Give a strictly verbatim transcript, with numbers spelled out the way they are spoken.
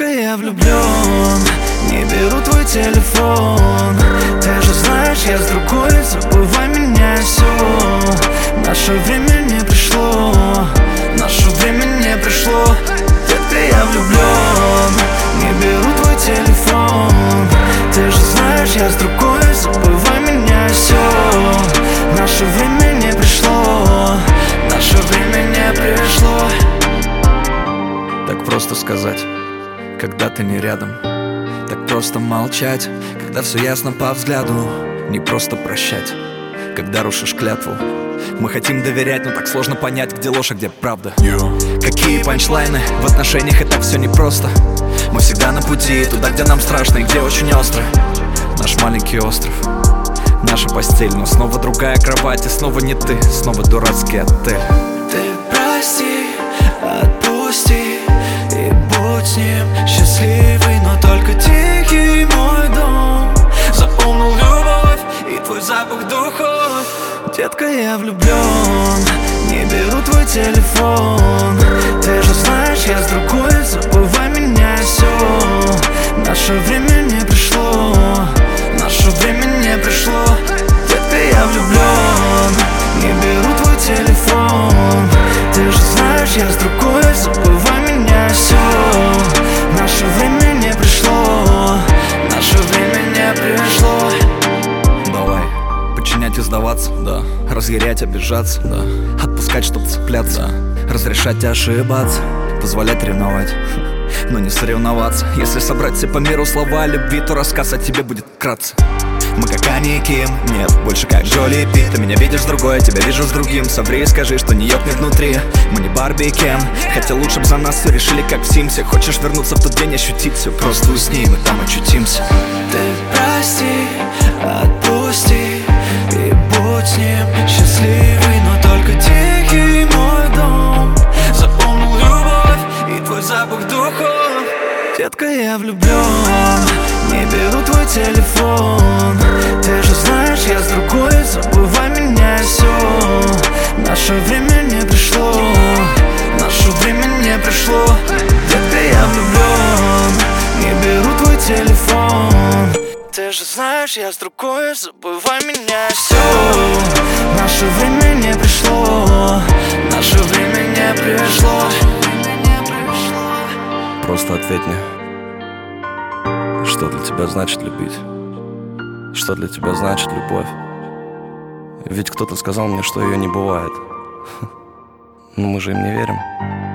я влюблен, не беру твой телефон. Ты же знаешь, я с другой, забывай меня, все. Наше время не пришло, наше время не пришло. Детка, я влюблен, не беру твой телефон. Ты же знаешь, я с другой, забывай меня, все. Наше время не пришло, наше время не пришло. Так просто сказать, когда ты не рядом. Так просто молчать, когда все ясно по взгляду. Не просто прощать, когда рушишь клятву. Мы хотим доверять, но так сложно понять, где ложь, а где правда. Yo. Какие панчлайны, в отношениях и так все непросто. Мы всегда на пути, туда, где нам страшно и где очень остро. Наш маленький остров, наша постель, но снова другая кровать, и снова не ты, снова дурацкий отель. Ты прости, отпусти и будь с ним счастливый, но только тихий мой дом. Запомнил любовь и твой запах духов. Детка, я влюблен, не беру твой телефон. Ты же знаешь, я с другой, забывай меня, все. Наше время не пришло, наше время не пришло. Детка, я влюблен, не беру твой телефон. Ты же знаешь, я с другой, забывай меня, все. Наше время не пришло, наше время не пришло. Давай, подчинять и сдаваться, да. Разъярять, обижаться, да. Отпускать, чтоб цепляться, да. Разрешать ошибаться, позволять ревновать, но не соревноваться. Если собрать все по миру слова любви, то рассказ о тебе будет вкратце. Мы как Ани и Ким, нет, больше как Джоли и Пит. Ты меня видишь с другой, тебя вижу с другим. Соври и скажи, что не ёкнет внутри. Мы не Барби и Кен, хотя лучше б за нас все решили как в Симсе. Хочешь вернуться в тот день, ощутить все, просто усни, мы там очутимся. Ты прости, отпусти и будь с ним счастливый, но только тихий мой дом. Запомнил любовь и твой запах духов. Детка, я влюблен, не беру твой телефон. Ты же знаешь, я с другой, забывай меня, все. Наше время не пришло, наше время не пришло. Детка, я влюблен, не беру твой телефон. Ты же знаешь, я с другой, забывай меня, все. Наше время не пришло, наше время не пришло. Просто ответь мне, что для тебя значит любить? Что для тебя значит любовь? Ведь кто-то сказал мне, что ее не бывает. Но мы же им не верим.